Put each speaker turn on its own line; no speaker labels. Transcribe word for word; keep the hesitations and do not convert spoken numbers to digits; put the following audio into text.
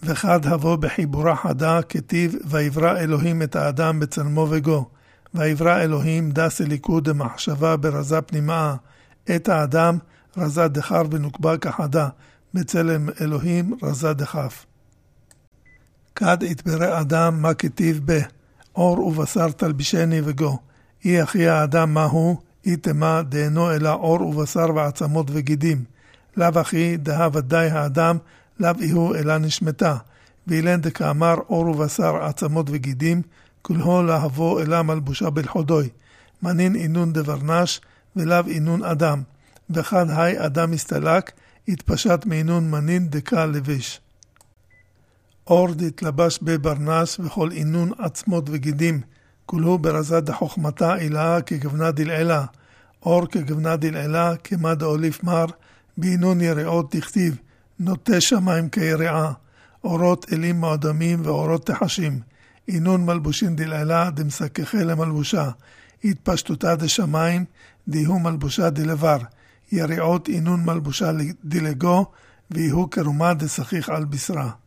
וחד הבוא בחיבורה חדה כתיב ויברא אלוהים את האדם בצלמו וגו. ויברא אלוהים דס אליקוד דמחשבה ברזה פנימה את האדם רזה דחר ונוקבה כחדה בצלם אלוהים רזה דחף. כד יתברא אדם מה כתיב ב אור ובשר תלבישני וגו. אי אחי האדם מהו אי תמה דהנו אלא אור ובשר ועצמות וגידים. לאו אחי דה ודאי האדם לאו איהו אלא נשמתה. ואילן דקאמר אור ובשר עצמות וגידים כולו להבוא אלא מלבושה בלחודוי. מנין אינון דברנש ולאו אינון אדם. וחד היי אדם הסתלק התפשט מאינון מנין דקה לביש. אור דתלבש בברנש וכל אינון עצמות וגידים כולו ברזה דחוכמתה אלה כגבנה דלעילה. אור כגבנה דלעילה כמה דאוליף מר באינון יראות תכתיב נוטה שמיים כירעה. אורות אלים מאדמים ואורות תחשים. אינון מלבושין דלעילה דמסככה למלבושה. התפשטותה דשמיים דיהו מלבושה דלבר. יריעות אינון מלבושה דלגו ויהו כרומה דשכיח על בשרה.